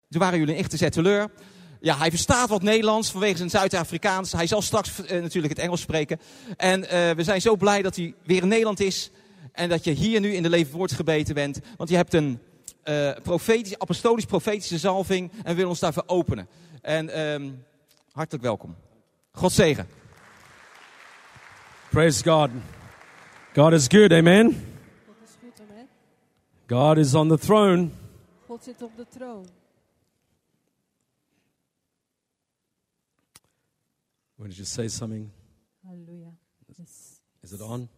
Toen waren jullie een echte zetteleur. Ja, hij verstaat wat Nederlands vanwege zijn Zuid-Afrikaans. Hij zal straks natuurlijk het Engels spreken. En we zijn zo blij dat hij weer in Nederland is. En dat je hier nu in de Leven Woord gebeten bent. Want je hebt een apostolisch-profetische zalving. En we willen ons daarvoor openen. En hartelijk welkom. God zegen. Praise God. God is good, amen? God is goed, amen. God is on the throne. God zit op de troon. Wanted you to say something? Halleluja. Is it on?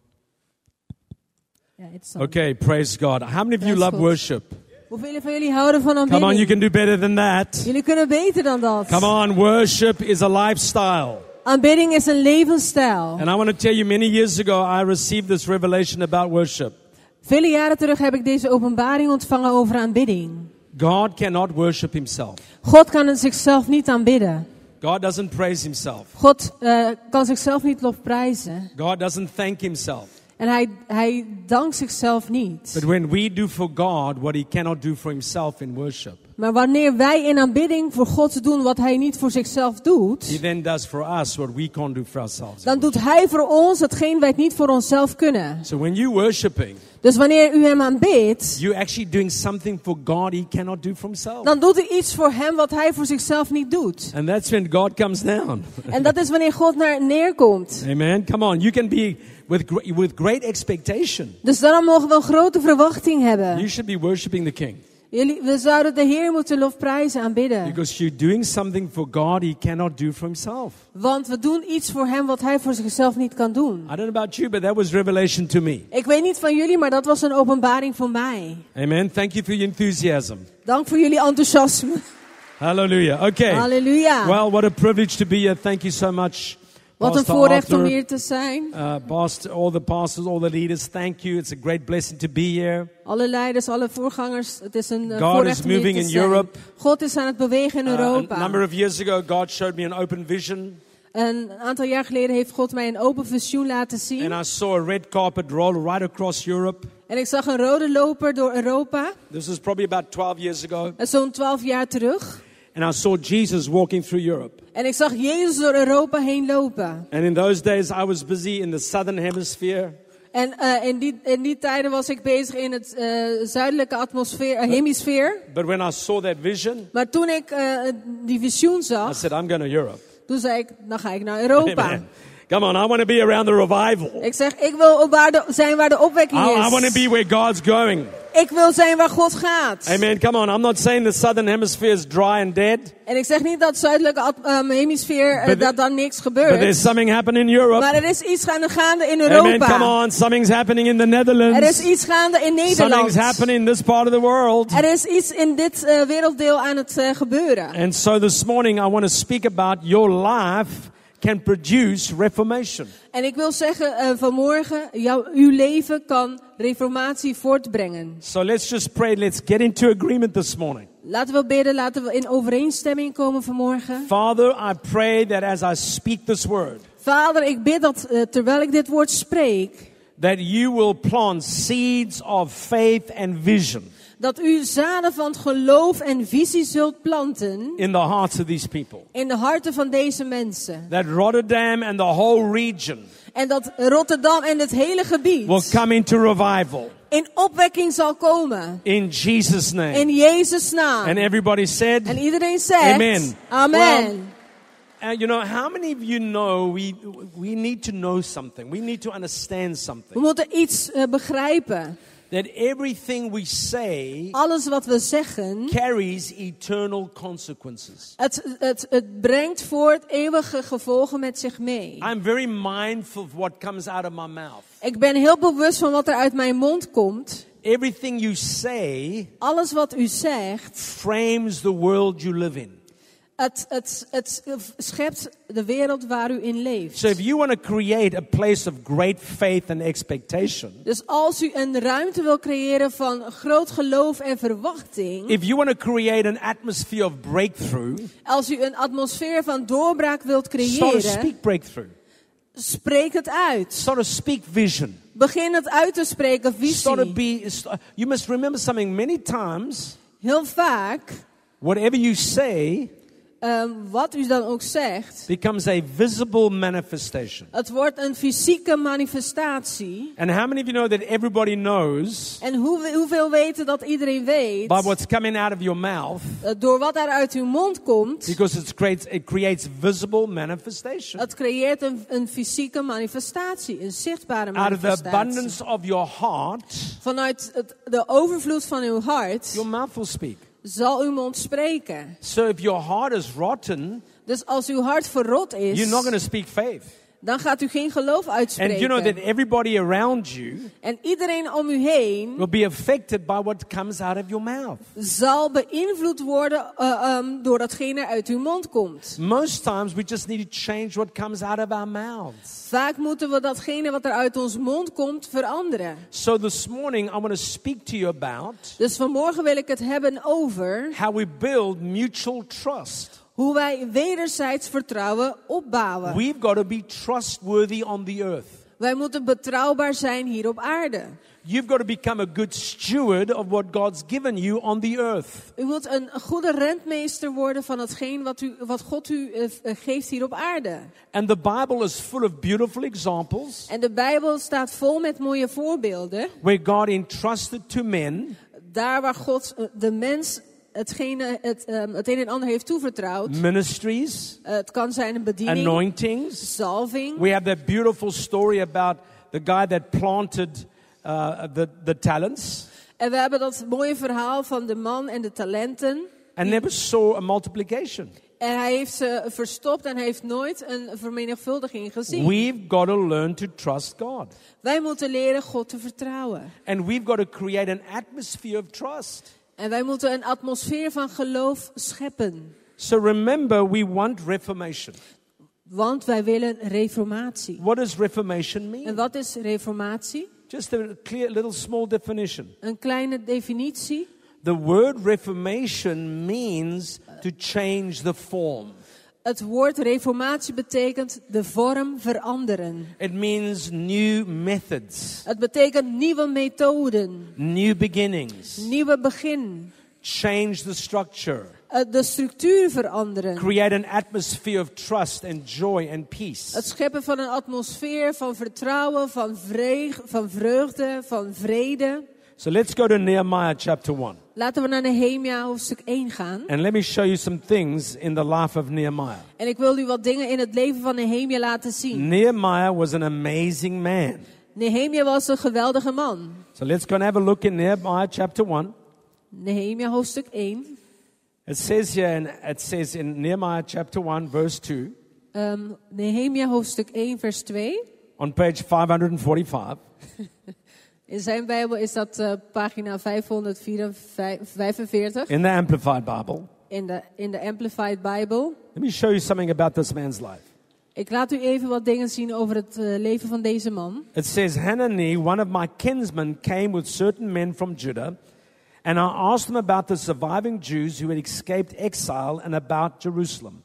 Ja, it's on. Okay, praise God. How many of you Praise love God. worship? Hoeveel van jullie houden van Come aanbidding? on, you can do better than that. Jullie kunnen beter dan dat. Come on, worship is a lifestyle. Aanbidding is een levensstijl. And I want to tell you, many years ago, I received this revelation about worship. Vele jaren terug heb ik deze openbaring ontvangen over aanbidding. God cannot worship himself. God kan zichzelf niet aanbidden. God doesn't praise himself. God kan zichzelf niet lofprijzen. God doesn't thank himself. En hij dankt zichzelf niet. But when we do for God what he cannot do for himself in worship, Maar wanneer wij in aanbidding voor God doen wat hij niet voor zichzelf he doet, then does for us what we can't do for ourselves. dan doet hij voor ons hetgeen wij niet voor onszelf kunnen. So when you're worshiping, Dus wanneer u hem aanbidt, you're actually doing something for God he cannot do for himself. dan doet u iets voor hem wat hij voor zichzelf niet doet. And that's when God comes down. En dat is wanneer God neerkomt. Amen. Come on, you can be with great expectation. Dus daarom mogen we een grote verwachting hebben. You should be worshiping the King. We zouden de Heer moeten lofprijzen, aanbidden. Because you're doing something for God he cannot do for himself. Want we doen iets voor hem wat hij voor zichzelf niet kan doen. I don't know about you, but that was revelation to me. Ik weet niet van jullie, maar dat was een openbaring voor mij. Amen. Thank you for your enthusiasm. Dank voor jullie enthousiasme. Hallelujah. Okay. Halleluja. Well, what a privilege to be here. Thank you so much. Wat een Pastor voorrecht om Arthur, hier te zijn. Pastor, all the pastors, all the leaders, thank you. It's a great blessing to be here. Alle leiders, alle voorgangers. Het is een God voorrecht is om hier moving te in zijn. Europe. God is aan het bewegen in Europa. A number of years ago, God showed me an open vision. Een aantal jaar geleden heeft God mij een open visioen laten zien. And I saw a red carpet roll right across Europe. En ik zag een rode loper door Europa. This was probably about 12 years ago. Zo'n 12 jaar terug. And I saw Jesus walking through Europe. En ik zag Jezus door Europa heen lopen. And in those days, I was busy in the southern hemisphere. En in die tijden was ik bezig in het zuidelijke hemisfeer. But when I saw that vision, Maar toen ik die visioen I zag, said, I'm going to Europe. toen zei ik, dan ga ik naar Europa. Amen. Come on, I want to be around the revival. Ik zeg, ik wil zijn waar de opwekking I want to is. be where God's going. Ik wil zijn waar God gaat. Amen. Come on, I'm not saying the southern hemisphere is dry and dead. En ik zeg niet dat het zuidelijke hemisfeer dat dan niks But there's gebeurt. something happening in Europe. Maar er is iets gaande in Amen. Come Europa. on, something's happening in the Er Netherlands. is iets gaande in Nederland. Something's happening in this part of the world. Er is iets in dit werelddeel aan het gebeuren. And so this morning I want to speak about your life can produce reformation. En ik wil zeggen vanmorgen, uw leven kan reformatie voortbrengen. So let's just pray. Let's get into agreement this morning. Laten we bidden, laten we in overeenstemming komen vanmorgen. Father, I pray that as I speak this word, Vader, ik bid dat terwijl ik dit woord spreek, that you will plant seeds of faith and vision dat u zaden van geloof en visie zult planten in the hearts of these people. in de harten van deze mensen. That Rotterdam and the whole region En dat Rotterdam en het hele gebied will come into revival. in opwekking zal komen. In Jesus' name. In Jezus' naam. And everybody said, En iedereen zegt, Amen. Amen. you know, how many of you know we need to know something? We need to understand We something. moeten iets begrijpen. That everything we say Alles wat we zeggen, carries eternal consequences. het brengt voort eeuwige gevolgen met zich mee. I'm very mindful of what comes out of my mouth. Ik ben heel bewust van wat er uit mijn mond komt. Everything you say Alles wat u zegt, frames the world you live in. het schept de wereld waar u in leeft. So if you want to create a place of great faith and expectation, Dus als u een ruimte wil creëren van groot geloof en verwachting, if you want to create an atmosphere of breakthrough, als u een atmosfeer van doorbraak wilt start to creëren, speak breakthrough. spreek het uit. Start to speak vision. Begin het uit te spreken, Start to visie. you must remember something. Many times Heel vaak whatever you say wat u dan ook zegt, becomes a visible manifestation. het wordt een fysieke manifestatie. And how many of you know that everybody knows En hoeveel weten dat iedereen weet, by what's coming out of your mouth, door wat er uit uw mond komt, because it creates visible manifestation. het creëert een fysieke manifestatie, een zichtbare Out of the manifestatie. abundance of your heart, Vanuit de overvloed van uw hart your mouth will speak. zal uw mond spreken. So if your heart is rotten, Dus als uw hart verrot is, you're not going to speak faith. dan gaat u geen geloof uitspreken. And you know that everybody around you En iedereen om u heen will be affected by what comes out of your mouth. zal beïnvloed worden door datgene uit uw mond komt. Most times we just need to change what comes out of our mouths. Vaak moeten we datgene wat er uit ons mond komt veranderen. So this morning I want to speak to you about Dus vanmorgen wil ik het hebben over how we build mutual trust. hoe wij wederzijds vertrouwen opbouwen. We've got to be trustworthy on the earth. Wij moeten betrouwbaar zijn hier op aarde. You've got to become a good steward of what God's given you on the earth. U moet een goede rentmeester worden van hetgeen wat God u geeft hier op aarde. And the Bible is full of beautiful examples En de Bijbel staat vol met mooie voorbeelden. where God entrusted to men Daar waar God de mens het een en ander heeft toevertrouwd. ministries, Het kan zijn een bediening, anointings. zalving. We have that beautiful story about the guy that planted the talents En we hebben dat mooie verhaal van de man en de talenten. and never saw a multiplication. En hij heeft ze verstopt en hij heeft nooit een vermenigvuldiging gezien. We've got to learn to trust God. Wij moeten leren God te vertrouwen. And we've got to create an atmosphere of trust. En wij moeten een atmosfeer van geloof scheppen. So remember, we want reformation. Want wij willen reformatie. What does reformation En mean? wat is reformatie? Just a clear little small definition. Een kleine definitie. The word reformation means to change the form. Het woord reformatie betekent de vorm veranderen. It means new methods, Het betekent nieuwe methoden, new beginnings, nieuwe begin. change the structure, De structuur veranderen. create an atmosphere of trust and joy and peace. Het scheppen van een atmosfeer van vertrouwen, van vreugde, van vrede. So let's go to Nehemiah chapter 1. Laten we naar Nehemia hoofdstuk 1 gaan. And let me show you some things in the life of Nehemiah. En ik wil u wat dingen in het leven van Nehemia laten zien. Nehemiah was an amazing man. Nehemia was een geweldige man. So let's go and have a look in Nehemiah chapter 1. Nehemia hoofdstuk 1. It says in Nehemiah chapter 1 verse 2 Nehemia hoofdstuk 1 vers 2. on page 545. In zijn Bijbel is dat pagina 545. In the Amplified Bible. In de Amplified Bible. Let me show you something about this man's life. Ik laat u even wat dingen zien over het leven van deze man. It says, Hanani, one of my kinsmen, came with certain men from Judah, and I asked them about the surviving Jews who had escaped exile and about Jerusalem.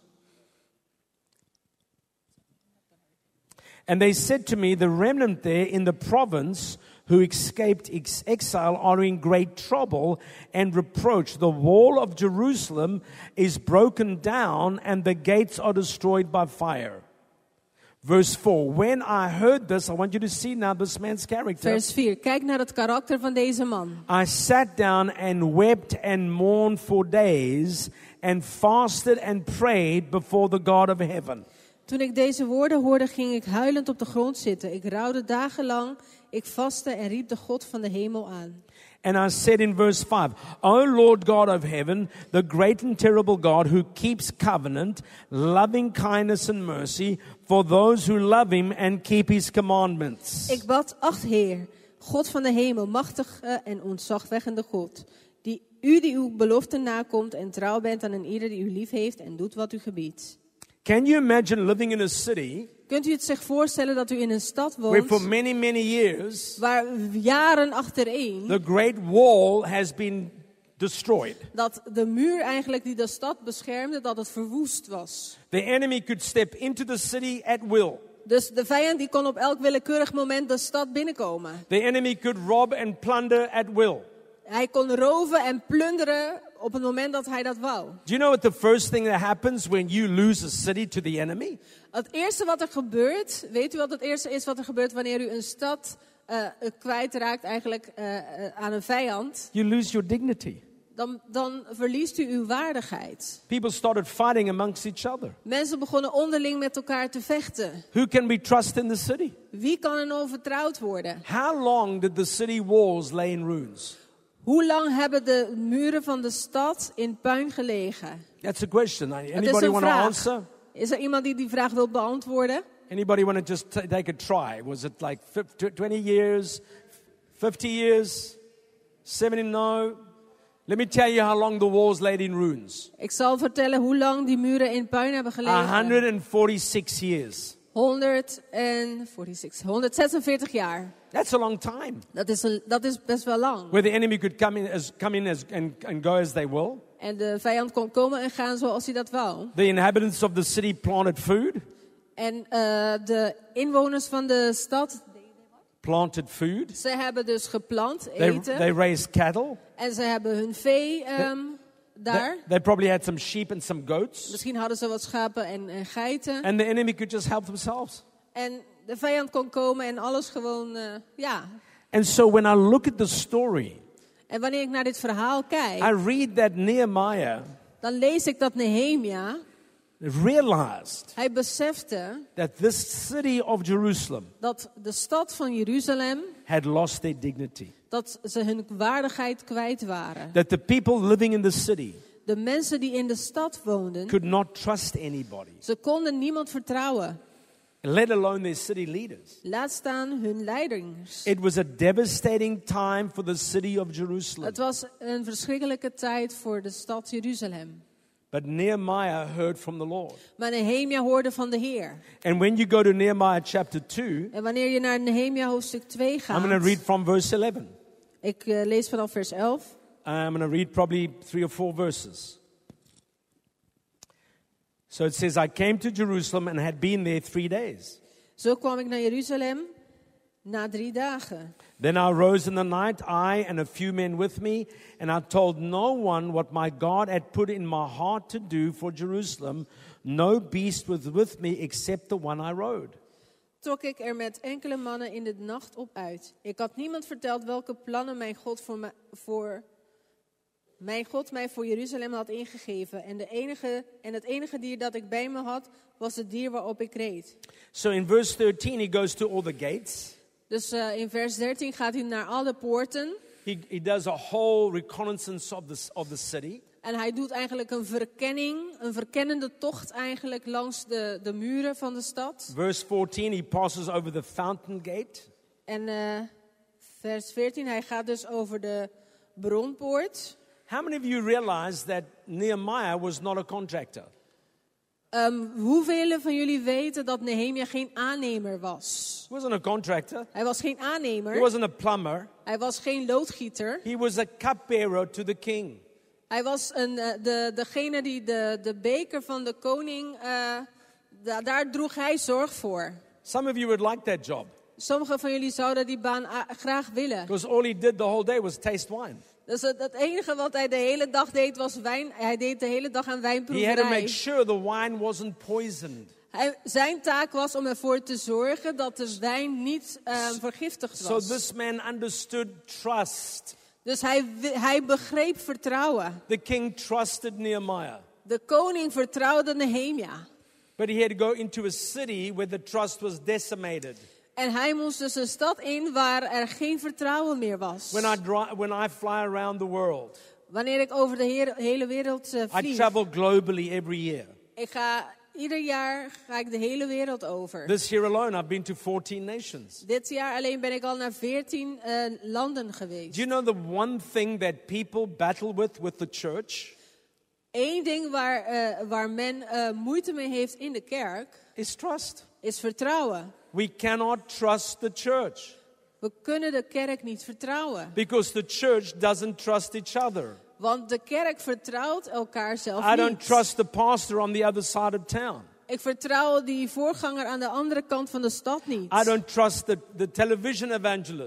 And they said to me, the remnant there in the province who escaped exile are in great trouble and reproach. The wall of Jerusalem is broken down and the gates are destroyed by fire. Verse 4. When I heard this, I want you to see now this man's character. Vers 4. Kijk naar het karakter van deze man. I sat down and wept and mourned for days and fasted and prayed before the God of heaven. Toen ik deze woorden hoorde, ging ik huilend op de grond zitten. Ik rouwde dagenlang, ik vastte en riep de God van de hemel aan. And I said in verse 5, O Lord God of heaven, the great and terrible God who keeps covenant, loving kindness and mercy for those who love him and keep his commandments. Ik bad, ach Heer, God van de hemel, machtige en ontzagwekkende God, die uw beloften nakomt en trouw bent aan een ieder die u lief heeft en doet wat u gebiedt. Can you imagine living in a city Kunt u het zich voorstellen dat u in een stad where for woont many, many years waar jaren achtereen the great wall has been destroyed? dat de muur eigenlijk die de stad beschermde, dat het verwoest was. The enemy could step into the city at will. Dus de vijand die kon op elk willekeurig moment de stad binnenkomen. The enemy could rob and plunder at will. Hij kon roven en plunderen op het moment dat hij dat wou. Do you know what the first thing that happens when you lose a city to the enemy? Het eerste wat er gebeurt, weet u wat het eerste is wat er gebeurt wanneer u een stad kwijtraakt eigenlijk aan een vijand? You lose your dignity. Dan verliest u uw waardigheid. People started fighting amongst each other. Mensen begonnen onderling met elkaar te vechten. Who can we trust in the city? Wie kan er nou vertrouwd worden? How long did the city walls lay in ruins? Hoe lang hebben de muren van de stad in puin gelegen? That's a question. Dat is Anybody een want to vraag. answer? Is er iemand die die vraag wil beantwoorden? Anybody want to just take a try? Was it like 20 years, 50 years, 70? No. Let me tell you how long the walls laid in ruins. Ik zal vertellen hoe lang die muren in puin hebben gelegen. 146 years. 146 jaar. That's a long time. Dat is best wel lang. Where the enemy could come in and go as they will. En de vijand kon komen en gaan zoals hij dat wou. The inhabitants of the city planted food. En de inwoners van de stad Planted food. ze hebben dus geplant, eten. They raised cattle. En ze hebben hun vee daar. They probably had some sheep and some goats. Misschien hadden ze wat schapen en geiten. And the enemy could just help themselves. En de vijand kon komen en alles gewoon, And so when I look at the story, En wanneer ik naar dit verhaal kijk, I read that Nehemiah dan lees ik dat Nehemia, realized hij besefte that this city of Jerusalem dat de stad van Jeruzalem, had lost their dignity. dat ze hun waardigheid kwijt waren. That the people living in the city De mensen die in de stad woonden, could not trust anybody, ze konden niemand vertrouwen. let alone their city leaders. Laat staan hun leiders. It was a devastating time for the city of Jerusalem. Het was een verschrikkelijke tijd voor de stad Jeruzalem. But Nehemiah heard from the Lord. Maar Nehemia hoorde van de Heer. And when you go to Nehemiah chapter 2, En wanneer je naar Nehemia hoofdstuk 2 I'm gaat, going to read from verse 11. ik lees vanaf vers 11. I'm going to read probably 3 or 4 verses. So it says, I came to Jerusalem and had been there 3 days. Zo kwam ik naar Jeruzalem na 3 dagen. Then I rose in the night, I and a few men with me, and I told no one what my God had put in my heart to do for Jerusalem. No beast was with me except the one I rode. Trok ik er met enkele mannen in de nacht op uit. Ik had niemand verteld welke plannen mijn God mij voor Jeruzalem had ingegeven. En het enige dier dat ik bij me had, was het dier waarop ik reed. So in verse 13, he goes to all the gates. Dus in vers 13 gaat hij naar alle poorten. He does a whole reconnaissance of the city. En hij doet eigenlijk een verkennende tocht eigenlijk langs de muren van de stad. Verse 14, he passes over the fountain gate. En vers 14, hij gaat dus over de bronpoort. How many of you realize that Nehemiah was not a contractor? Hoeveel van jullie weten dat Nehemia geen aannemer was? He wasn't a contractor. Hij was geen He aannemer. wasn't a plumber. Hij was geen loodgieter. He was a cupbearer to the king. Hij was degene die de beker van de koning, daar droeg hij zorg voor. Some of you would like that job. Sommigen van jullie zouden die baan graag willen. Because all he did the whole day was taste wine. Dus het enige wat hij de hele dag deed was wijn. Hij deed de hele dag aan He had to make wijnproeverij. sure the wine wasn't poisoned. Zijn taak was om ervoor te zorgen dat de wijn niet vergiftigd So was. this man understood trust. Dus hij begreep vertrouwen. The king trusted Nehemiah. De koning vertrouwde Nehemia. But he had to go into a city where the trust was decimated. En hij moest dus een stad in waar er geen vertrouwen meer was. When I fly around the world, Wanneer ik over de hele wereld I vlieg. travel globally every year. Ieder jaar ga ik de hele wereld over. This year alone, I've been to 14 nations. Dit jaar alleen ben ik al naar 14 landen geweest. Do you know the one thing that people battle with the church? Eén ding waar men moeite mee heeft in de kerk Is trust. is vertrouwen. We cannot trust the church We kunnen de kerk niet vertrouwen. because the church doesn't trust each other. Want de kerk vertrouwt elkaar zelf I don't niet. trust the pastor on the other side of town. Ik vertrouw die voorganger aan de andere kant van de stad niet. I don't trust the television evangelist.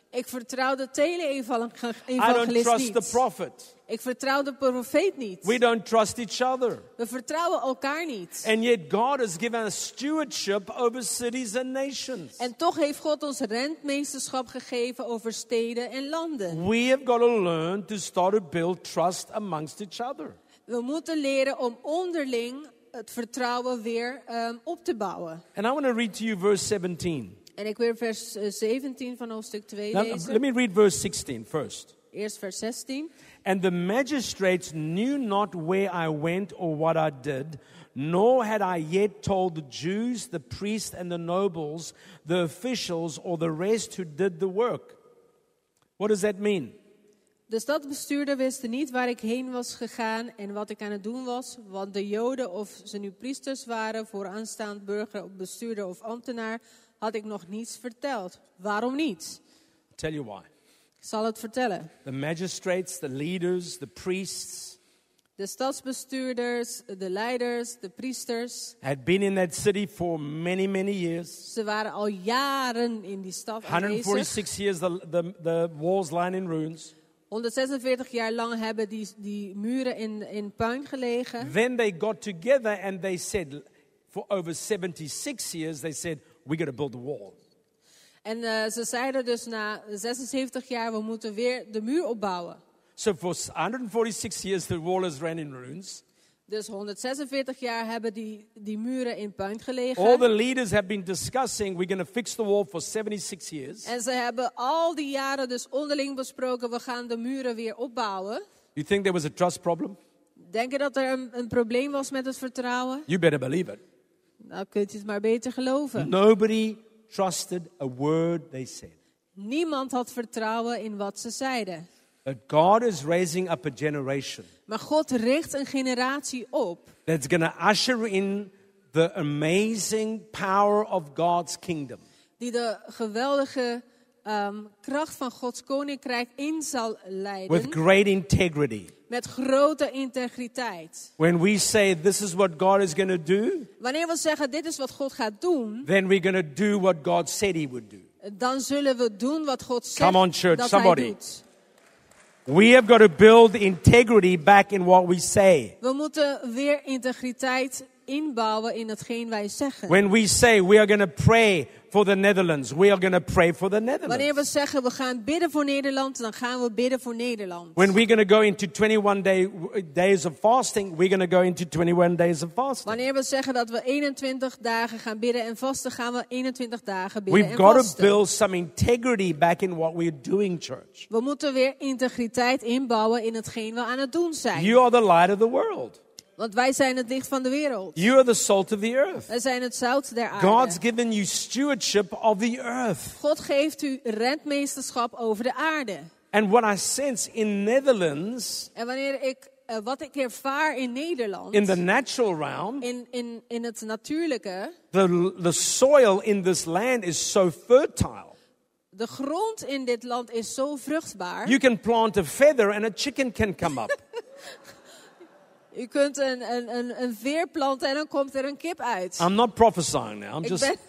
Ik vertrouw de I don't tele-evangelist trust the niet. prophet. Ik vertrouw de profeet niet. We don't trust each other. We vertrouwen elkaar niet. And yet God has given us stewardship over cities and nations. En toch heeft God ons rentmeesterschap gegeven over steden en landen. We have got to learn to start to build trust amongst each other. We moeten leren om onderling het vertrouwen weer op te bouwen. And I want to read to you verse 17. En ik wil vers 17 van hoofdstuk 2 Now, lezen. let me read verse 16 first. Eerst vers 16. And the magistrates knew not where I went or what I did, nor had I yet told the Jews, the priests and the nobles, the officials or the rest who did the work. What does that mean? De stadsbestuurder wisten niet waar ik heen was gegaan en wat ik aan het doen was, want de Joden, of ze nu priesters waren, vooraanstaand burger, bestuurder of ambtenaar, had ik nog niets verteld. Waarom niet? I'll tell you why. Ik zal het vertellen. The magistrates, the leaders, the priests De stadsbestuurders, de leiders, de priesters, had been in that city for many, many years. ze waren al jaren in die stad aanwezig. 146 years, the walls lying in ruins. 146 jaar lang hebben die muren in puin gelegen. Then they got together and they said, for over 76 years, they said, we got to build a wall. En ze zeiden dus na 76 jaar, we moeten weer de muur opbouwen. So for 146 years, the wall has ran in ruins. Dus 146 jaar hebben die muren in puin gelegen. All the leaders have been discussing, we're going to fix the wall for 76 years. En ze hebben al die jaren dus onderling besproken, we gaan de muren weer opbouwen. You think there was a trust problem? Denk je dat er een probleem was met het vertrouwen? You better believe it. Nou kunt u het maar beter geloven. Nobody trusted a word they said. Niemand had vertrouwen in wat ze zeiden. But God is raising up a generation Maar God richt een generatie op that's going to usher in the amazing power of God's kingdom. die de geweldige kracht van Gods koninkrijk in zal leiden. With great integrity. Met grote integriteit. When we say this is what God is going to do, Wanneer we zeggen dit is wat God gaat doen, then we're going to do what God said he would do. dan zullen we doen wat God zegt Come on, church, dat somebody. hij doet. We have got to build integrity back in what we say. We moeten weer integriteit inbouwen in hetgeen wij zeggen. When we say we are going to pray for the Netherlands, we are going to pray for the Wanneer we Netherlands. zeggen we gaan bidden voor Nederland, dan gaan we bidden voor Nederland. When we're going to go into 21 days of fasting, we're going to go into 21 days of fasting. Wanneer we zeggen dat we 21 dagen gaan bidden en vasten, gaan we 21 dagen bidden We've en got to vasten. build some integrity back in what we're doing, church. We moeten weer integriteit inbouwen in hetgeen we aan het doen zijn. You are the light of the world. Want wij zijn het licht van de wereld. You are the salt of the earth. Wij zijn het zout der aarde. God's given you stewardship of the earth. God geeft u rentmeesterschap over de aarde. And what I sense in Netherlands, En wanneer ik, wat ik ervaar in Nederland, in the natural realm, in het natuurlijke, the soil in this land is so fertile. de grond in dit land is zo vruchtbaar. You can plant a feather and a chicken can come up. U kunt een veer planten en dan komt er een kip uit. I'm not prophesying now.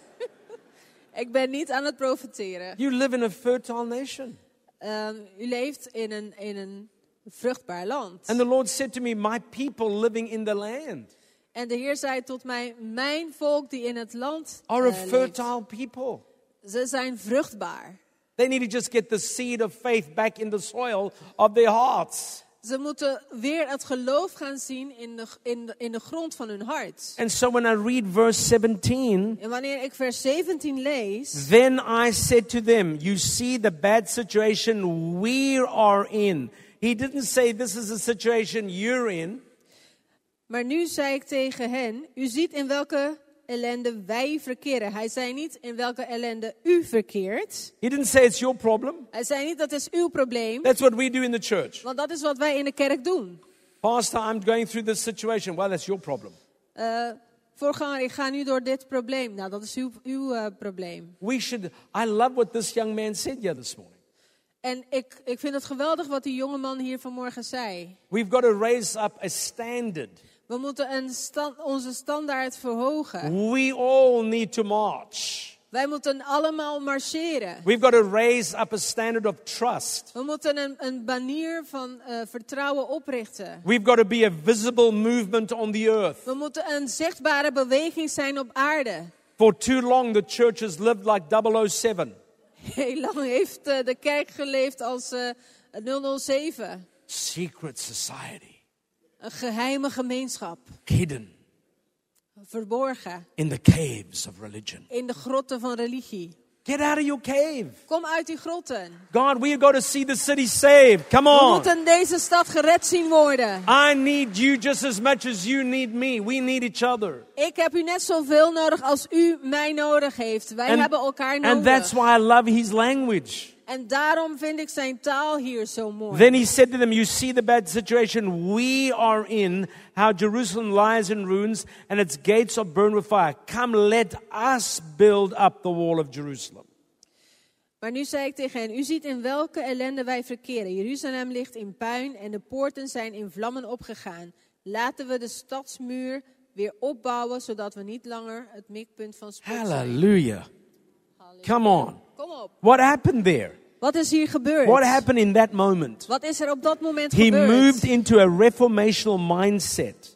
Ik ben niet aan het profeteren. You live in a fertile nation. U leeft in een vruchtbaar land. And the Lord said to me, my people living in the land En de Heer zei tot mij, mijn volk die in het land are a leeft, fertile people. ze zijn vruchtbaar. They need to just get the seed of faith back in the soil of their hearts. Ze moeten weer het geloof gaan zien in de grond van hun hart. And so when I read verse 17, En wanneer ik vers 17 lees, then I said to them, you see the bad situation we are in. He didn't say this is a situation you're in. maar nu zei ik tegen hen, u ziet in welke ellende wij verkeren. Hij zei niet in welke ellende u verkeert. He didn't say it's your problem. Hij zei niet dat is uw probleem. That's what we do in the church. Want dat is wat wij in de kerk doen. Pastor, I'm going through this situation. Well, that's your problem. Voorganger, ik ga nu door dit probleem. Nou, dat is uw probleem. I love what this young man said here this morning. En ik vind het geweldig wat die jongeman hier vanmorgen zei. We've got to raise up a standard. We moeten onze standaard verhogen. We all need to march. Wij moeten allemaal marcheren. We've got to raise up a standard of trust. We moeten een banier van vertrouwen oprichten. We've got to be a visible movement on the earth. We moeten een zichtbare beweging zijn op aarde. For too long the church has lived like 007. Heel lang heeft de kerk geleefd als 007. Secret society. Een geheime gemeenschap. Hidden Verborgen. in the caves of religion. In de grotten van religie. Get out of your cave. Kom uit die grotten. God, we got to see the city saved. Come We on. moeten deze stad gered zien worden. I need you just as much as you need me. We need each other. Ik heb u net zoveel nodig als u mij nodig heeft. Wij hebben elkaar nodig. And that's why I love his language. En daarom vind ik zijn taal hier zo mooi. Then he said to them, you see the bad situation we are in, how Jerusalem lies in ruins and its gates are burned with fire. Come, let us build up the wall of Jerusalem. Maar nu zei ik tegen hen, u ziet in welke ellende wij verkeren. Jeruzalem ligt in puin en de poorten zijn in vlammen opgegaan. Laten we de stadsmuur weer opbouwen, zodat we niet langer het mikpunt van spot zijn. Hallelujah. Come on. Kom op. What happened there? Wat is hier gebeurd? What happened in that moment? Wat is er op dat moment He gebeurd? moved into a reformational mindset.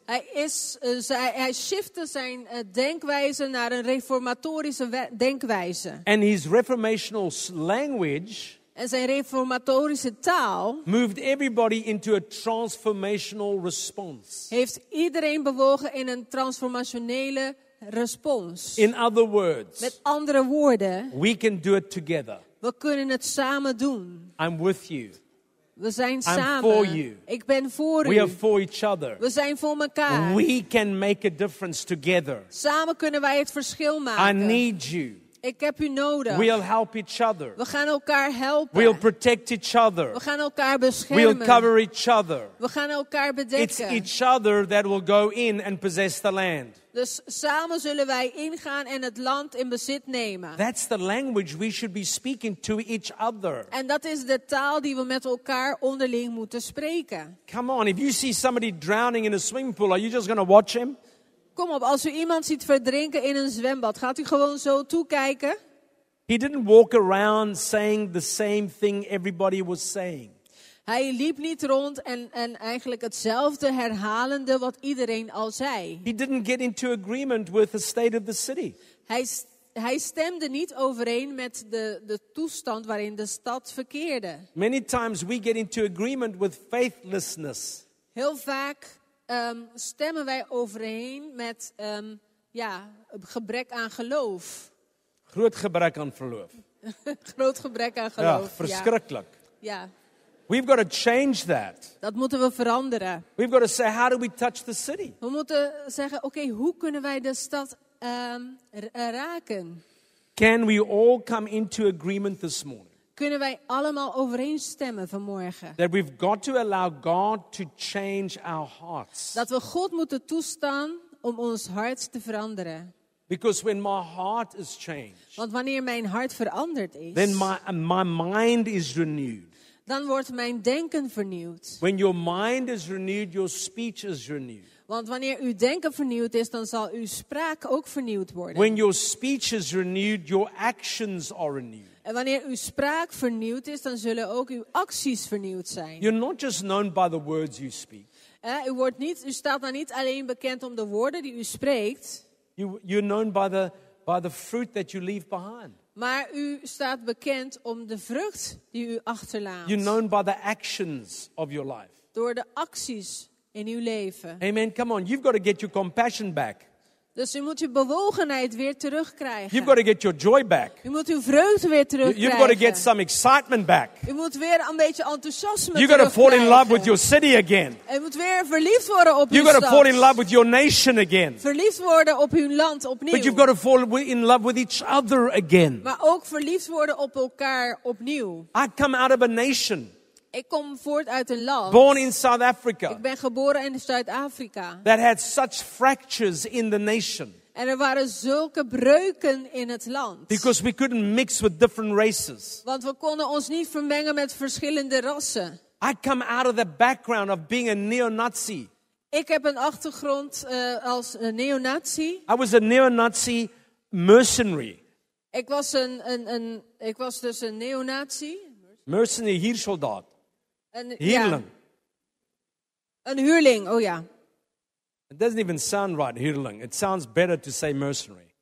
Hij shifte zijn denkwijze naar een reformatorische denkwijze. And his reformational language En zijn reformatorische taal moved everybody into a transformational response. heeft iedereen bewogen in een transformationele respons. In other words, Met andere woorden, we can do it together. we kunnen het samen doen. I'm with you. We zijn for samen. you. Ik ben voor We u. are for each other. We zijn voor elkaar. We can make a difference together. Samen kunnen wij het verschil I maken. need you. Ik heb u nodig. We'll help each other. We gaan elkaar helpen. We'll protect each other. We gaan elkaar We'll beschermen. cover each other. We gaan elkaar It's bedekken. each other that will go in and possess the land. Dus samen zullen wij ingaan en het land in bezit nemen. That's the language we should be speaking to each other. En dat is de taal die we met elkaar onderling moeten spreken. Come on, if you see somebody drowning in a swimming pool, are you just going to watch him? Kom op, als u iemand ziet verdrinken in een zwembad, gaat u gewoon zo toekijken? He didn't walk around saying the same thing everybody was saying. Hij liep niet rond en eigenlijk hetzelfde herhalende wat iedereen al zei. He didn't get into agreement with the state of the city. Hij stemde niet overeen met de toestand waarin de stad verkeerde. Many times we get into agreement with faithlessness. Heel vaak stemmen wij overeen met gebrek aan geloof. Groot gebrek aan geloof. Groot gebrek aan Ja, geloof. verschrikkelijk. Ja, We've got to change that. dat moeten we veranderen. We've got to say, how do we touch the city? We moeten zeggen, oké, hoe kunnen wij de stad raken? Can we all come into agreement this morning? Kunnen wij allemaal overeenstemmen vanmorgen? That we've got to allow God to change our hearts. Dat we God moeten toestaan om ons hart te veranderen. Because when my heart is changed, Want wanneer mijn hart veranderd is, then my mind is renewed. dan wordt mijn denken vernieuwd. When your mind is renewed, your speech is renewed. Want wanneer uw denken vernieuwd is, dan zal uw spraak ook vernieuwd worden. When your speech is renewed, your actions are renewed. En wanneer uw spraak vernieuwd is, dan zullen ook uw acties vernieuwd zijn. You're not just known by the words you speak. U staat dan niet alleen bekend om de woorden die u spreekt, You're known by the fruit that you leave behind. maar u staat bekend om de vrucht die u achterlaat. You're known by the actions of your life. Door de acties in uw leven. Amen. Come on, you've got to get your compassion back. Dus u moet uw bewogenheid weer terugkrijgen. You've got to get your joy back. U moet uw vreugde weer terugkrijgen. You've got to get some excitement back. U moet weer een beetje enthousiasme You've got to fall in terugkrijgen. love with your city again. U moet weer verliefd worden op uw You've got to stad. fall in love with your nation again. Verliefd worden op uw land opnieuw. But you've got to fall in love with each other again. Maar ook verliefd worden op elkaar opnieuw. I come out of a nation, Ik kom voort uit een land. born in South Africa, Ik ben geboren in Zuid-Afrika. that had such fractures in the nation. En er waren zulke breuken in het land. Because we couldn't mix with different races. Want we konden ons niet vermengen met verschillende rassen. I come out of the background of being a neo-Nazi. Ik heb een achtergrond als een neonazi. I was a neo-Nazi mercenary. Ik was dus een neonazi. Mercenary huursoldaat. Ja, Huurling. een huurling, oh ja. It doesn't even sound right, huurling. It sounds better to say mercenary.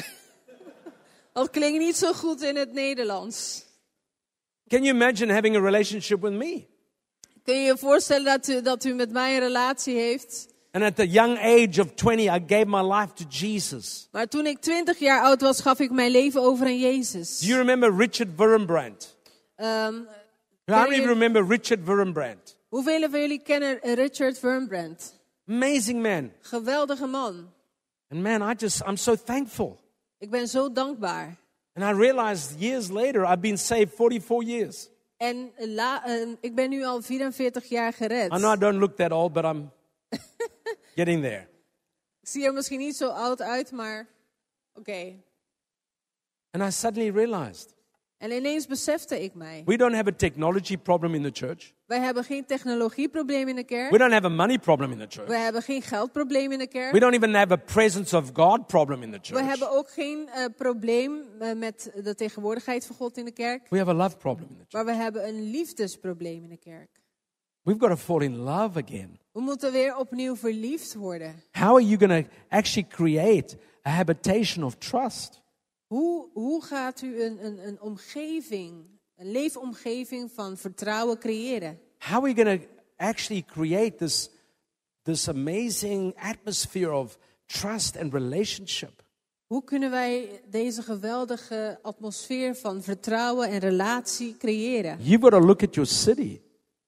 Dat klinkt niet zo goed in het Nederlands. Can you imagine having a relationship with me? Kun je je voorstellen dat u met mij een relatie heeft? And at the young age of 20, I gave my life to Jesus. Maar toen ik 20 jaar oud was, gaf ik mijn leven over aan Jezus. Do you remember Richard Wurmbrand? How many of you remember Richard Wurmbrand? Hoeveel van jullie kennen Richard Wurmbrand? Amazing man. Geweldige man. And man, I'm so thankful. Ik ben zo dankbaar. And I realized years later, I've been saved 44 years. En ik ben nu al 44 jaar gered. I know I don't look that old, but I'm getting there. Ik zie er misschien niet zo oud uit, maar oké. And I suddenly realized, En ineens besefte ik mij. we don't have a technology problem in the church. Wij hebben geen technologieprobleem in de kerk. We don't have a money problem in the church. We hebben geen geldprobleem in de kerk. We don't even have a presence of God problem in the We church. hebben ook geen probleem met de tegenwoordigheid van God in de kerk. We have a love problem in the church. Maar we hebben een liefdesprobleem in de kerk. We've got to fall in love again. We moeten weer opnieuw verliefd worden. How are you going to actually create a habitation of trust? Hoe gaat u een omgeving, een leefomgeving van vertrouwen creëren? How are you going to actually create this amazing atmosphere of trust and relationship? Hoe kunnen wij deze geweldige atmosfeer van vertrouwen en relatie creëren? You've got to look at your city.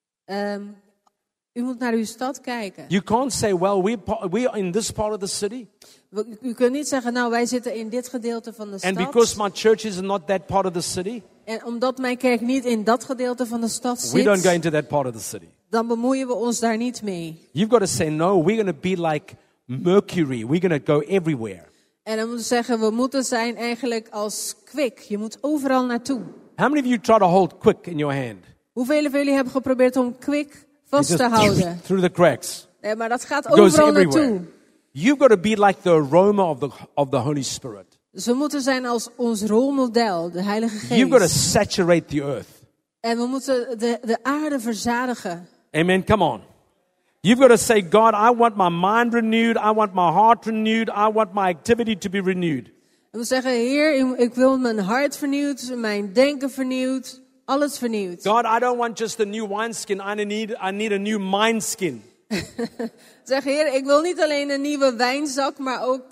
U moet naar uw stad kijken. You can't say, well, we're in this part of the city. U kunt niet zeggen, nou wij zitten in dit gedeelte van de And stad. because my church is not that part of the city, En omdat mijn kerk niet in dat gedeelte van de stad we don't go zit, into that part of the city. dan bemoeien we ons daar niet mee. You've got to say, no, we're going to be like Mercury. We're going to go everywhere. En dan moeten we zeggen, we moeten zijn eigenlijk als kwik. Je moet overal naartoe. How many of you try to hold quick in your hand? Hoeveel van jullie hebben geprobeerd om kwik vast It te just houden? through the cracks. Nee, maar dat gaat It goes overal everywhere. naartoe. You've got to be like the aroma of the Holy Spirit. Dus we moeten zijn als ons rolmodel, de Heilige You've got to Geest. saturate the earth. En we moeten de aarde verzadigen. Amen. Come on. You've got to say, God, I want my mind renewed. I want my heart renewed. I want my activity to be renewed. En we zeggen, Heer, ik wil mijn hart vernieuwd, mijn denken vernieuwd, alles vernieuwd. God, I don't want just a new wineskin. I need a new mindskin. Zeg, Heer, ik wil niet alleen een nieuwe wijnzak, maar ook,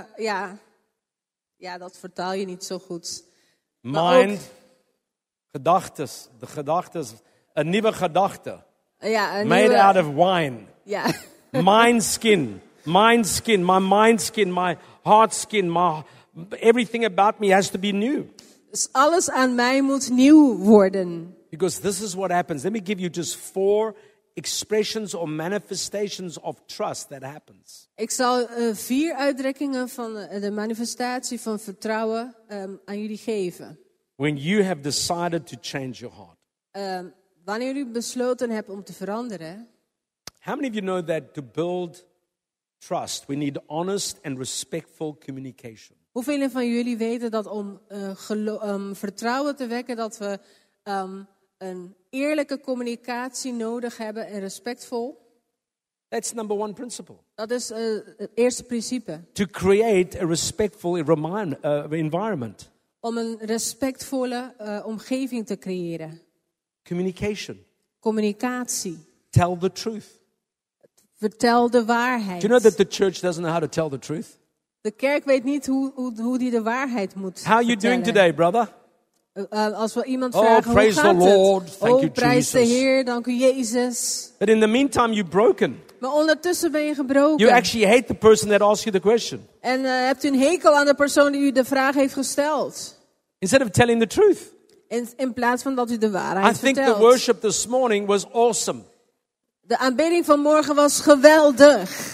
ja, dat vertaal je niet zo goed. Maar Mind, gedachtes, de gedachtes, een nieuwe gedachte. Ja, een Made nieuwe, out of wine. Ja, Mindskin, my mindskin, my heart skin, everything about me has to be new. dus alles aan mij moet nieuw worden. Because this is what happens. Let me give you just 4 expressions or manifestations of trust that happens. Ik zal 4 uitdrukkingen van de manifestatie van vertrouwen aan jullie geven. When you have decided to change your heart. Wanneer u besloten hebt om te veranderen. How many of you know that to build trust, we need honest and respectful communication? Hoeveel van jullie weten dat om vertrouwen te wekken, dat we een eerlijke communicatie nodig hebben en respectvol? That's number 1 principle. Dat is het eerste principe. To create a respectful environment. Om een respectvolle omgeving te creëren. Communication. Communicatie. Tell the truth. Vertel de waarheid. Do you know that the church doesn't know how to tell the truth? De kerk weet niet hoe die de waarheid moet How are you doing today, brother? Als we iemand Oh, vragen, hoe praise gaat the Lord. het? Thank you, Prijs de Jesus. Heer, dank u Jezus. But in the meantime, you're broken. Maar ondertussen ben je gebroken. You actually hate the person that asked you the question. En hebt u een hekel aan de persoon die u de vraag heeft gesteld. Instead of telling the truth. In plaats van dat u de waarheid I think vertelt. the worship this morning was awesome. De aanbidding van morgen was geweldig.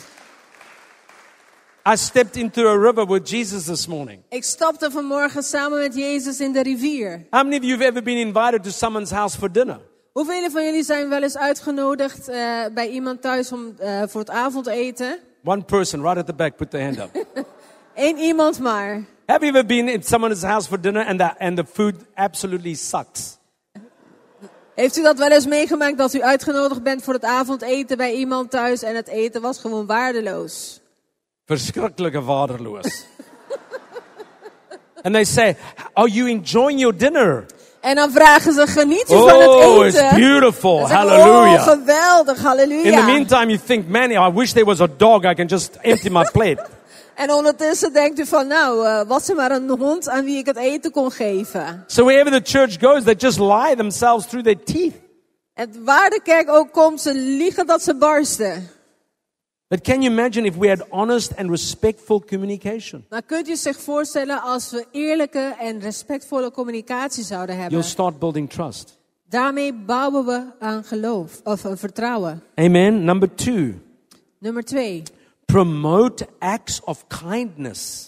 I stepped into a river with Jesus this morning. Ik stapte vanmorgen samen met Jezus in de rivier. How many of you have ever been invited to someone's house for dinner? Hoeveel van jullie zijn wel eens uitgenodigd bij iemand thuis voor het avondeten? One person right at the back, put their hand up. Eén iemand maar. Have you ever been in someone's house for dinner and the food absolutely sucks? Heeft u dat wel eens meegemaakt dat u uitgenodigd bent voor het avondeten bij iemand thuis en het eten was gewoon waardeloos? Verschrikkelijke waardeloos. And they say, are you enjoying your dinner? En dan vragen ze, geniet u van het eten? It's beautiful. Dan zeggen, Hallelujah. geweldig, halleluja. In the meantime, you think, man, I wish there was a dog. I can just empty my plate. En ondertussen denkt u van, was er maar een hond aan wie ik het eten kon geven. So wherever the church goes, they just lie themselves through their teeth. En waar de kerk ook komt, ze liegen dat ze barsten. But can you imagine if we had honest and respectful communication? Maar kunt u zich voorstellen als we eerlijke en respectvolle communicatie zouden hebben? You'll start building trust. Daarmee bouwen we aan geloof, of vertrouwen. Amen. Number 2. Nummer 2. Promote acts of kindness.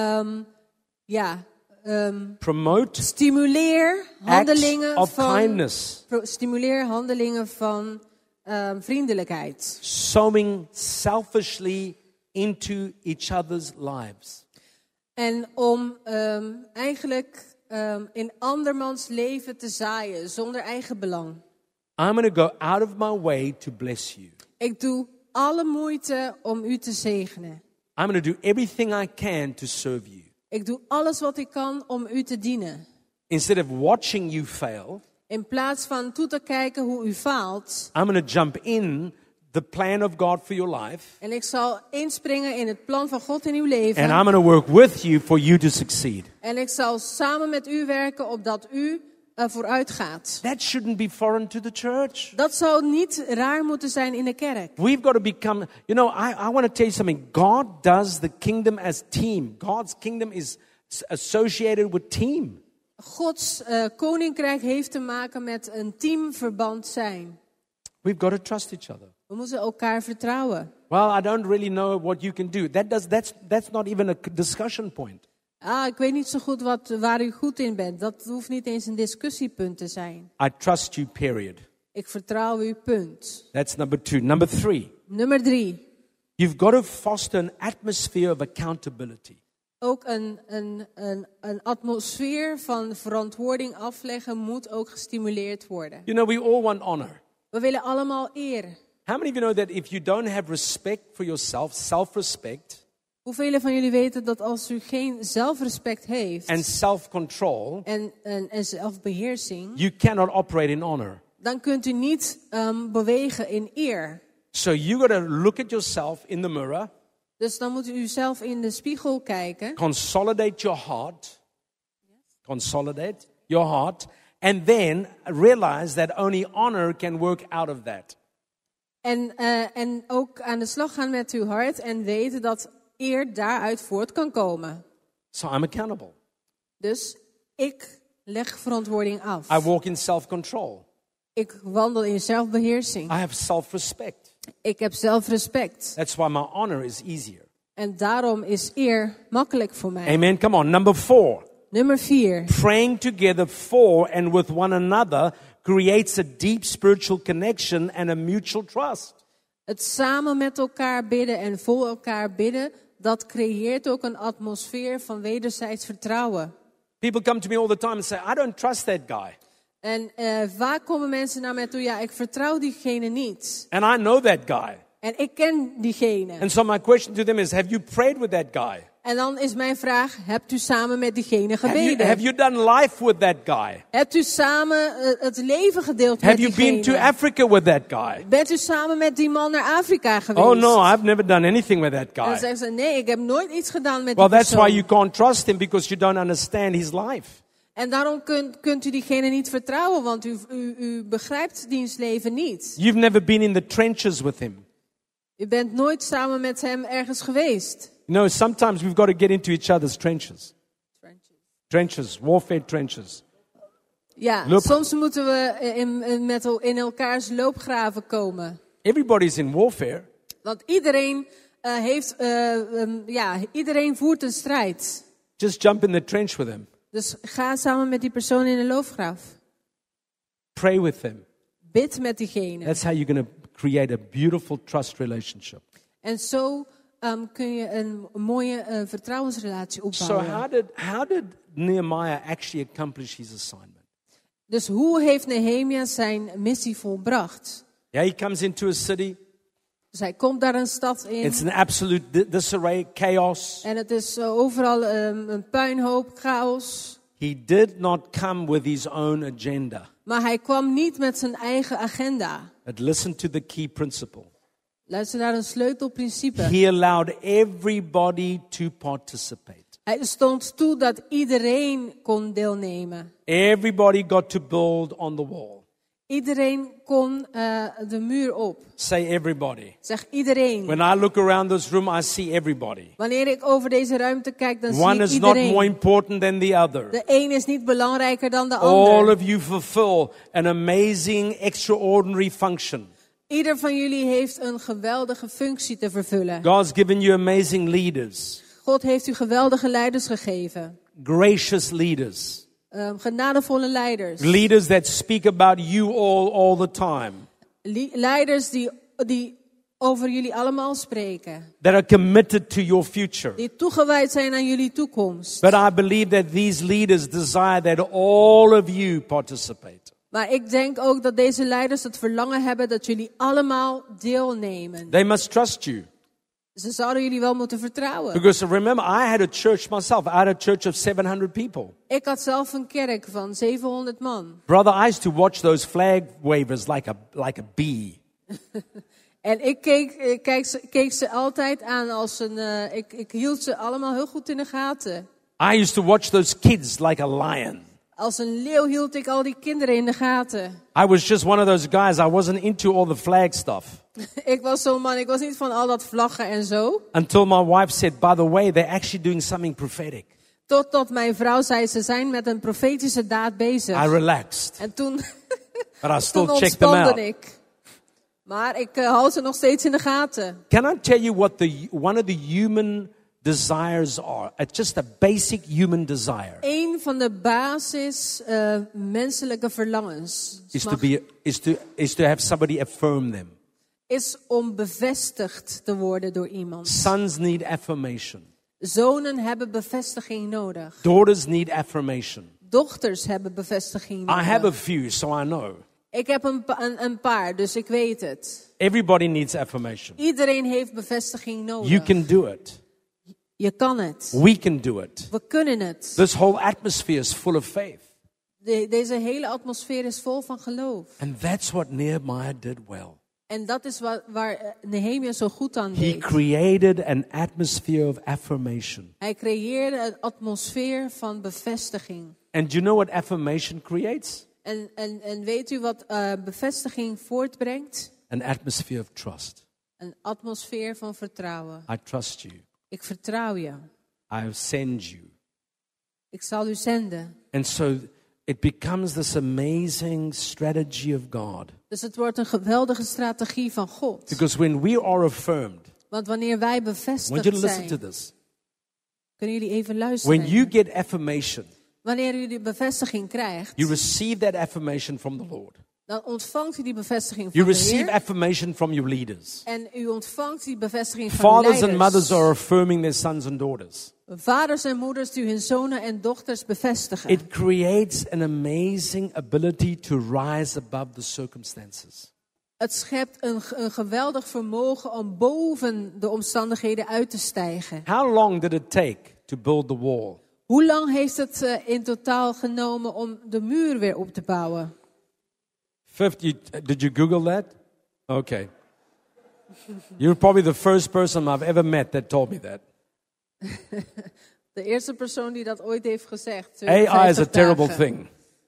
Promote Stimuleer handelingen acts of kindness. Stimuleer handelingen van vriendelijkheid. Sowing selfishly into each other's lives. En om eigenlijk in andermans leven te zaaien zonder eigen belang. I'm going to go out of my way to bless you. Ik doe alle moeite om u te zegenen. I'm going to do everything I can to serve you. Ik doe alles wat ik kan om u te dienen. Instead of watching you fail, in plaats van toe te kijken hoe u faalt. I'm going to jump in the plan of God for your life. En ik zal inspringen in het plan van God in uw leven. And I'm going to work with you for you to succeed. En ik zal samen met u werken opdat u vooruit gaat. That shouldn't be foreign to the church. Dat zou niet raar moeten zijn in de kerk. We've got to become, I want to tell you something. God does the kingdom as team. God's kingdom is associated with team. Gods koninkrijk heeft te maken met een teamverband zijn. We've got to trust each other. We moeten elkaar vertrouwen. Well, I don't really know what you can do. That's not even a discussion point. Ik weet niet zo goed waar u goed in bent. Dat hoeft niet eens een discussiepunt te zijn. I trust you, period. Ik vertrouw u, punt. That's number 2. Number 3. Nummer 3. You've got to foster an atmosphere of accountability. Ook een atmosfeer van verantwoording afleggen moet ook gestimuleerd worden. You know, we all want honor. We willen allemaal eer. How many of you know that if you don't have respect for yourself, self-respect, hoeveel van jullie weten dat als u geen zelfrespect heeft and self-control, en zelfbeheersing, you cannot operate in honor. Dan kunt u niet bewegen in eer. So you got to look at yourself in the mirror. Dus dan moet u zelf in de spiegel kijken. Consolidate your heart. Consolidate your heart. And then realize that only honor can work out of that. En ook aan de slag gaan met uw hart en weten dat eer daaruit voort kan komen. So I'm accountable. Dus ik leg verantwoording af. I walk in self-control. Ik wandel in zelfbeheersing. I have self-respect. Ik heb zelfrespect. That's why my honor is easier. En daarom is eer makkelijk voor mij. Amen. Come on. Number 4. Nummer 4. Praying together for and with one another creates a deep spiritual connection and a mutual trust. Het samen met elkaar bidden en voor elkaar bidden, dat creëert ook een atmosfeer van wederzijds vertrouwen. People come to me all the time and say, I don't trust that guy. En vaak komen mensen naar mij toe, ja, ik vertrouw diegene niet. And I know that guy. En ik ken diegene. And so my question to them is, have you prayed with that guy? En dan is mijn vraag, hebt u samen met diegene gebeden? Have you done life with that guy? Hebt u samen het leven gedeeld met Have diegene? you been to Africa with that guy? Bent u samen met die man naar Afrika geweest? Oh no, I've never done anything with that En dan guy. zeggen ze, nee, ik heb nooit iets gedaan met Well, die that's persoon. why you can't trust him, because you don't understand his life. En daarom kunt u diegene niet vertrouwen, want u begrijpt diens leven niet. You've never been in the trenches with him. U bent nooit samen met hem ergens geweest. You know, sometimes we've got to get into each other's trenches. Trenches, warfare trenches. Ja, soms moeten we in elkaars loopgraven komen. Everybody's in warfare. Want iedereen iedereen voert een strijd. Just jump in the trench with him. Dus ga samen met die persoon in de loopgraaf. Pray with them. Bid met diegene. That's how you're going to create a beautiful trust relationship. En zo kun je een mooie vertrouwensrelatie So opbouwen. how did Nehemiah actually accomplish his assignment? Dus hoe heeft Nehemia zijn missie volbracht? Yeah, he comes into a city. Dus hij komt daar een stad in. It's an absolute disarray, chaos. En het is overal een puinhoop, chaos. He did not come with his own agenda, Maar hij kwam niet met zijn eigen agenda. but listened to the key principle. Luister naar een sleutelprincipe. He allowed everybody to participate. Hij stond toe dat iedereen kon deelnemen. Everybody got to build on the wall. Iedereen kon de muur op. Say everybody. Zeg iedereen. When I look around this room, I see everybody. Wanneer ik over deze ruimte kijk, dan zie One ik is not more iedereen. important than the other. De een is niet belangrijker dan de All ander. of you fulfill an amazing, extraordinary function. Ieder van jullie heeft een geweldige functie te vervullen. God's given you amazing leaders, God heeft u geweldige leiders gegeven. gracious leaders, Genadevolle leiders. leaders that speak about you all the time, Leiders die over jullie allemaal spreken. that are committed to your future. Die toegewijd zijn aan jullie toekomst. But I believe that these leaders desire that all of you participate. Maar ik denk ook dat deze leiders het verlangen hebben dat jullie allemaal deelnemen. They must trust you. Ze zouden jullie wel moeten vertrouwen. Because remember, I had a church myself. I had a church of 700 people. Ik had zelf een kerk van 700 man. Brother, I used to watch those flag wavers like a bee. En ik keek ze altijd aan als een... Ik hield ze allemaal heel goed in de gaten. I used to watch those kids like a lion. Als een leeuw hield ik al die kinderen in de gaten. I was just one of those guys. I wasn't into all the flag stuff. Ik was zo'n man, ik was niet van al dat vlaggen en zo. Until my wife said, by the way, they're actually doing something prophetic. Totdat mijn vrouw zei, ze zijn met een profetische daad bezig. I relaxed. En toen, But I still toen checked them out. ontspande ik. Maar ik hou ze nog steeds in de gaten. Can I tell you what one of the human desires are? It's just a basic human desire. Een van de basis menselijke verlangens Is to have somebody affirm them. is om bevestigd te worden door iemand. Sons need affirmation. Zonen hebben bevestiging nodig. Daughters need affirmation. Dochters hebben bevestiging I nodig. have a few, so I know. Ik heb een paar, dus ik weet het. Everybody needs affirmation. Iedereen heeft bevestiging nodig. You can do it. Je kan het. We can do it. We kunnen het. This whole atmosphere is full of faith. Deze hele atmosfeer is vol van geloof. And that's what Nehemiah did well. En dat is waar Nehemia zo goed aan He deed. created an atmosphere of affirmation. Hij creëerde een atmosfeer van bevestiging. And do you know what affirmation creates? En weet u wat bevestiging voortbrengt? An atmosphere of trust. Een atmosfeer van vertrouwen. I trust you. Ik vertrouw je. I send you. Ik zal u zenden. And so it becomes this amazing strategy of God. Dus het wordt een geweldige strategie van God. Because when we are affirmed, Want wanneer wij I want you bevestigd to listen to zijn, this. kunnen jullie even luisteren. When you get affirmation, Wanneer u die bevestiging krijgt, you receive that affirmation from the Lord. dan ontvangt u die bevestiging You van de receive Heer. affirmation from your leaders. En u ontvangt die bevestiging van Fathers de and mothers leiders. are affirming their sons and daughters. Vaders en moeders die hun zonen en dochters bevestigen. It creates an amazing ability to rise above the circumstances. Het schept een geweldig vermogen om boven de omstandigheden uit te stijgen. How long did it take to build the wall? Hoe lang heeft het in totaal genomen om de muur weer op te bouwen? 50. Did you Google that? Okay. You're probably the first person I've ever met that told me that. De eerste persoon die dat ooit heeft gezegd. AI is a 50 terrible dagen. thing.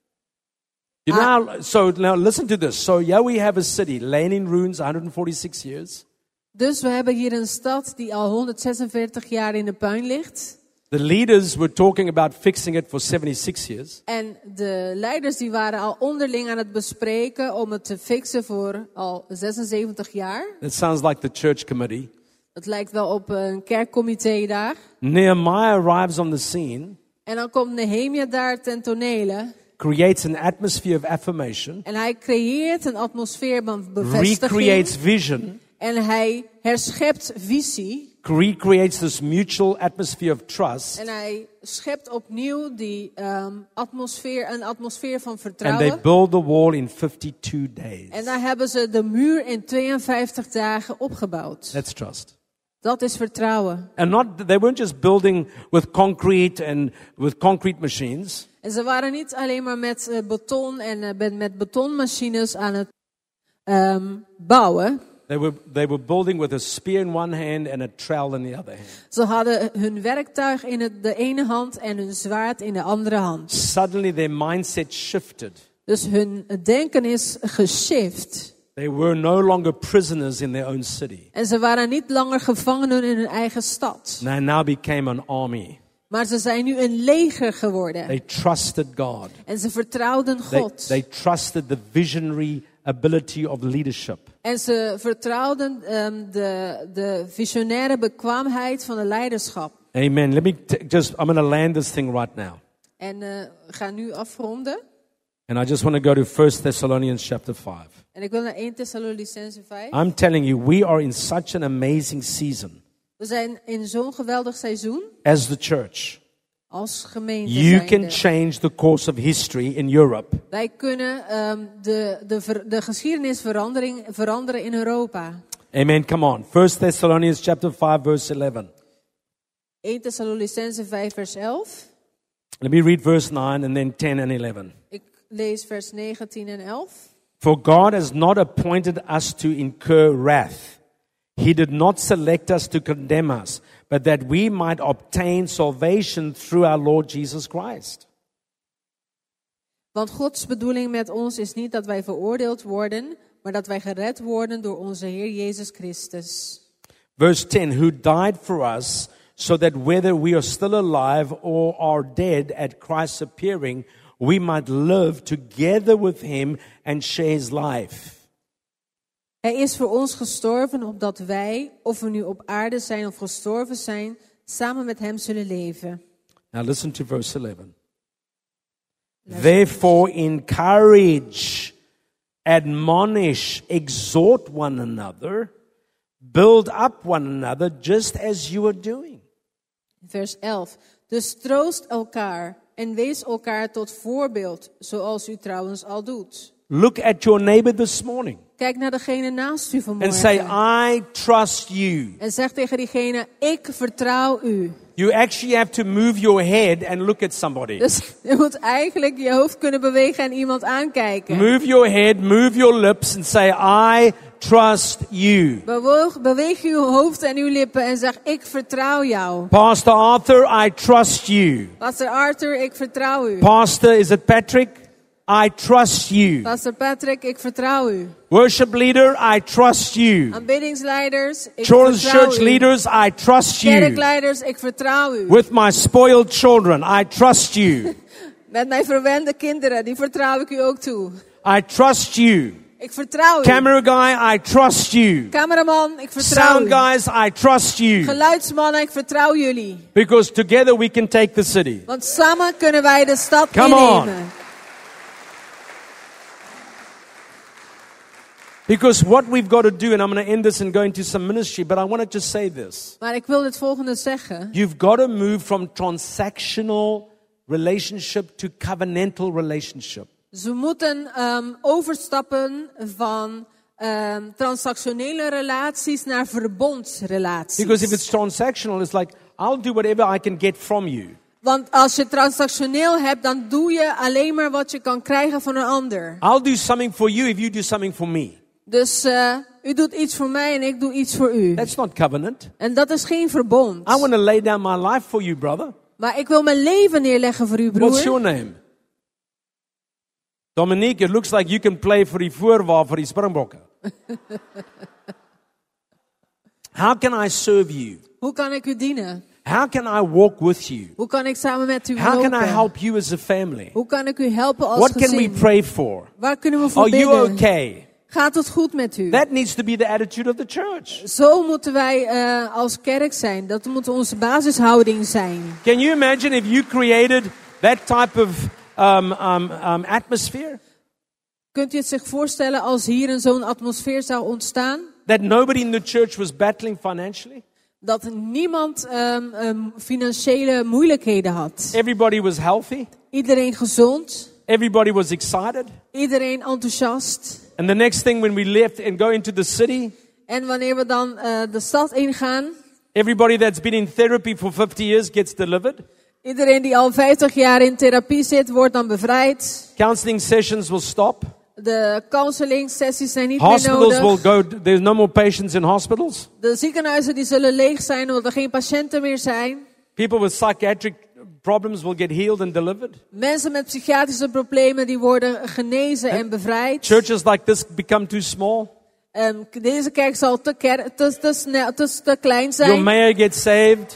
You know, now listen to this. So yeah, we have a city laying in ruins 146 years. Dus we hebben hier een stad die al 146 jaar in de puin ligt. The leaders were talking about fixing it for 76 years. En de leiders die waren al onderling aan het bespreken om het te fixen voor al 76 jaar. It sounds like the church committee. Het lijkt wel op een kerkcomité daar. Nehemiah arrives on the scene, En dan komt Nehemia daar ten tonele. creates an atmosphere of affirmation, En hij creëert een atmosfeer van bevestiging. recreates vision, En hij herschept visie. recreates this mutual atmosphere of trust. En hij schept opnieuw die een atmosfeer van And vertrouwen. they build the wall in 52 days. En daar hebben ze de muur in 52 dagen opgebouwd. That's trust. Dat is vertrouwen. And they weren't just building with concrete machines. En ze waren niet alleen maar met beton en met betonmachines aan het bouwen. They were building with a spear in one hand and a trowel in the other hand. Ze hadden hun werktuig in de ene hand en hun zwaard in de andere hand. Suddenly their mindset shifted. Dus hun denken is geshift. They were no longer prisoners in their own city. En ze waren niet langer gevangenen in hun eigen stad. They now became an army. Maar ze zijn nu een leger geworden. They trusted God. En ze vertrouwden God. They trusted the visionary ability of leadership. En ze vertrouwden de visionaire bekwaamheid van de leiderschap. Amen. I'm going to land this thing right now. En we gaan nu afronden. And I just want to go to 1 Thessalonians chapter 5. En ik wil naar 1 Thessalonicenzen 5. I'm telling you, we are in such an amazing season. We zijn in zo'n geweldig seizoen. As the church. Als gemeente You zijnde. can change the course of history in Europe. Wij kunnen de geschiedenis veranderen in Europa. Amen. Come on. 1 Thessalonians chapter 5 verse 11. 1 Thessalonicenzen 5 vers 11. Let me read verse 9 and then 10 and 11. Ik lees vers 9, 10 en 11. For God has not appointed us to incur wrath. He did not select us to condemn us, but that we might obtain salvation through our Lord Jesus Christ. Want Gods bedoeling met ons is niet dat wij veroordeeld worden, maar dat wij gered worden door onze Heer Jezus Christus. Verse 10, who died for us, so that whether we are still alive or are dead at Christ's appearing, we might live together with him and share his life. Hij is voor ons gestorven, opdat wij, of we nu op aarde zijn of gestorven zijn, samen met hem zullen leven. Now listen to verse 11. Therefore encourage, admonish, exhort one another, build up one another, just as you are doing. Vers 11. Dus troost elkaar en wees elkaar tot voorbeeld, zoals u trouwens al doet. Look at your neighbor this morning. Kijk naar degene naast u And vanmorgen. say, I trust you. En zeg tegen diegene, ik vertrouw u. You actually have to move your head and look at somebody. Dus je moet eigenlijk je hoofd kunnen bewegen en iemand aankijken. Move your head, move your lips and say, I trust you. Beweeg uw hoofd en uw lippen en zeg, ik vertrouw jou. Pastor Arthur, I trust you. Pastor Arthur, ik vertrouw u. Pastor, is it Patrick? I trust you. Pastor Patrick, ik vertrouw u. Worship leader, I trust you. Aanbiddingsleiders, ik Children's vertrouw church u. leaders, I trust you. Kerkleiders, ik vertrouw u. With my spoiled children, I trust you. Met mijn verwende kinderen, die vertrouw ik u ook toe. I trust you. Ik vertrouw u. Camera guy, I trust you. Cameraman, ik vertrouw Sound u. guys, I trust you. Geluidsmannen, ik vertrouw jullie. Because together we can take the city. Want samen kunnen wij de stad Come on. innemen. Because what we've got to do, and I'm going to end this and go into some ministry, but I want to just say this. Maar ik wil het volgende zeggen. You've got to move from transactional relationship to covenantal relationship. Ze moeten overstappen van transactionele relaties naar verbondsrelaties. Because if it's transactional, it's like, I'll do whatever I can get from you. Want als je transactioneel hebt, dan doe je alleen maar wat je kan krijgen van een ander. I'll do something for you if you do something for me. Dus u doet iets voor mij en ik doe iets voor u. That's not covenant. En dat is geen verbond. I want to lay down my life for you, brother. Maar ik wil mijn leven neerleggen voor u, broer. What's your name? Dominique, it looks like you can play for die voorwaar vir die Springbokke. How can I serve you? Hoe kan ik u dienen? How can I walk with you? Hoe kan ik samen met u How lopen? can I help you as a family? Hoe kan ik u helpen als What gezin? can we pray for? Waar kunnen we voor Are you bidden? okay? Gaat het goed met u? That needs to be the attitude of the church. Zo moeten wij als kerk zijn. Dat moet onze basishouding zijn. Can you imagine if you created that type of atmosphere? Kunt u het zich voorstellen als hier zo'n atmosfeer zou ontstaan? That nobody in the church was battling financially? Dat niemand financiële moeilijkheden had. Everybody was healthy. Iedereen gezond. Everybody was excited. Iedereen enthousiast. And the next thing when we left and go into the city, En wanneer we dan de stad ingaan. everybody that's been in therapy for 50 years gets delivered. Iedereen die al 50 jaar in therapie zit, wordt dan bevrijd. Counseling sessions will stop. De counseling sessies zijn niet meer Hospitals nodig. will go. There's no more patients in hospitals. De ziekenhuizen die zullen leeg zijn omdat er geen patiënten meer zijn. People with psychiatric problems will get healed and delivered. Mensen met psychiatrische problemen die worden genezen en bevrijd. Churches like this become too small. Deze kerk zal te klein Your zijn. mayor gets saved.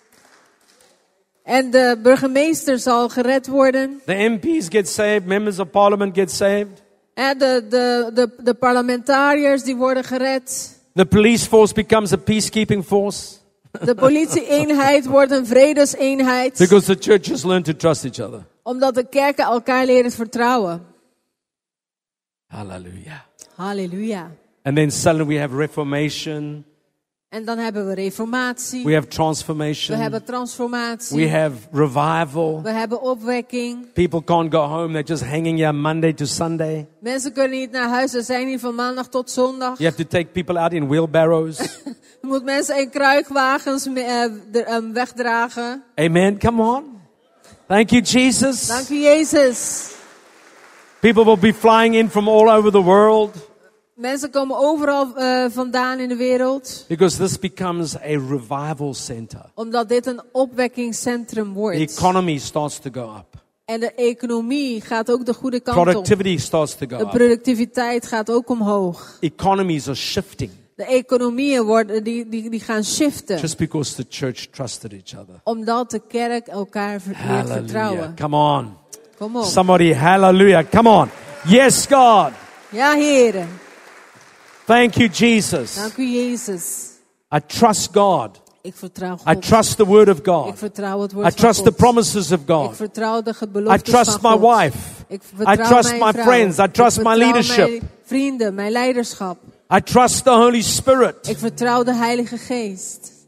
En de burgemeester zal gered worden. The MPs get saved. Members of parliament get saved. En de parlementariërs die worden gered. The police force becomes a peacekeeping force. De politie-eenheid wordt een vredeseenheid. Because the churches learn to trust each other. Omdat de kerken elkaar leren vertrouwen. Hallelujah. Halleluja. And then suddenly we have reformation. En dan hebben we reformatie. We have We transformation. hebben transformatie. We have revival. We hebben opwekking. People can't go home. They're just hanging here Monday to Sunday. Mensen kunnen niet naar huis. Ze zijn hier van maandag tot zondag. You have to take people out in wheelbarrows. Je moet mensen in kruikwagens wegdragen. Amen. Come on. Thank you, Jesus. Dank u, Jezus. People will be flying in from all over the world. Mensen komen overal vandaan in de wereld. Because this becomes a revival center. Omdat dit een opwekkingscentrum The wordt. economy starts to go up. En de economie gaat ook de goede kant op. Productivity starts to go De up. productiviteit gaat ook omhoog. Economies are shifting. De economieën die gaan shiften. Just because the church trusted each other. Omdat de kerk elkaar leert Hallelujah. vertrouwen. Come on. Kom op. Somebody, hallelujah. Come on. Yes, God. Ja, heren. Thank you, Jesus. Dank u, Jezus. I trust God. Ik vertrouw I God. trust the word of Ik God. vertrouw het woord I van trust the God. promises of Ik God. vertrouw de I beloftes trust van my God. wife. Ik I vertrouw trust mijn my vrouw. friends. I trust Ik my vertrouw leadership. mijn vrienden, mijn leiderschap. I trust the Holy Spirit. Ik vertrouw de Heilige Geest.